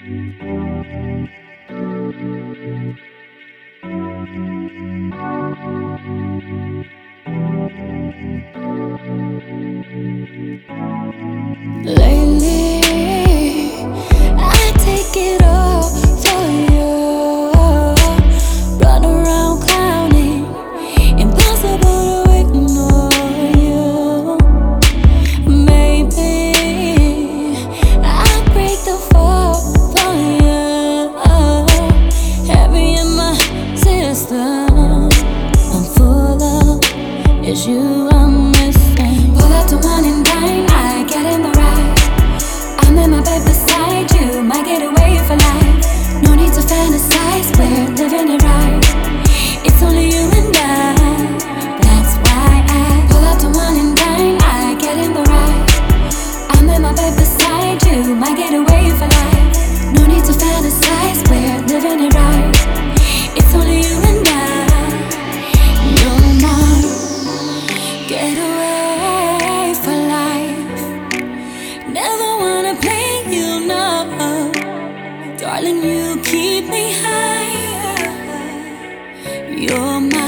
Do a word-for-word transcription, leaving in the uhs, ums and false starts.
Lately, I take it all for you. Run around clowning, impossible to ignore you. Maybe I break the fall for you. Heavy in my system, I'm full of it's you I'm missing. Pull up to one and dine, I get in the ride. I'm in my bed beside you, might get away for life. No need to fantasize, we're living it right. It's only you and I, that's why I pull up to one and dine, I get in the ride. I'm in my bed beside you, might get away for life. No need to fantasize, we're living it right. It's only you and I, no more get away for life. Never wanna play you, no. Darling, you keep me high. You're my